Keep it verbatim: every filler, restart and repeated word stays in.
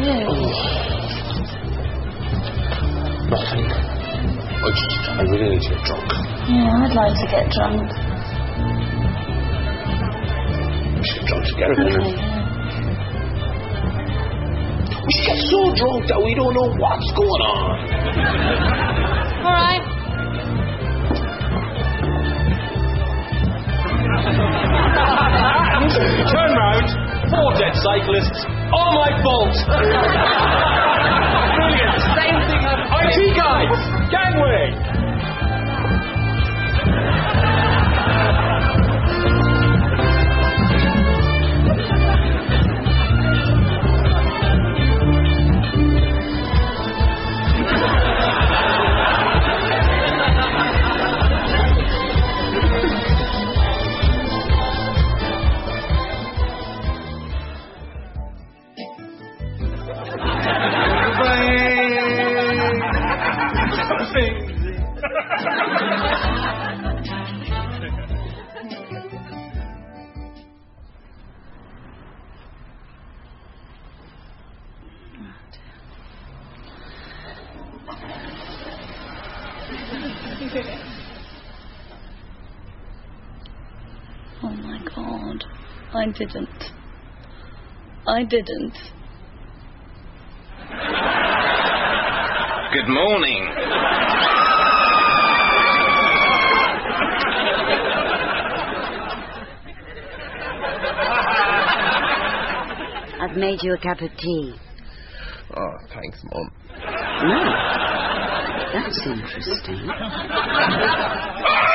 you? Oh. Nothing. I just, I really need to get drunk. Yeah, I'd like to get drunk. We should get drunk together, Okay, then. yeah. We should get so drunk that we don't know what's going on. All right. Turn round. Four dead cyclists. All my fault. Brilliant. Same thing happened. I T guys. Gangway. Oh my God. I didn't. I didn't. Good morning. I've made you a cup of tea. Oh, thanks, Mum. No. That's interesting.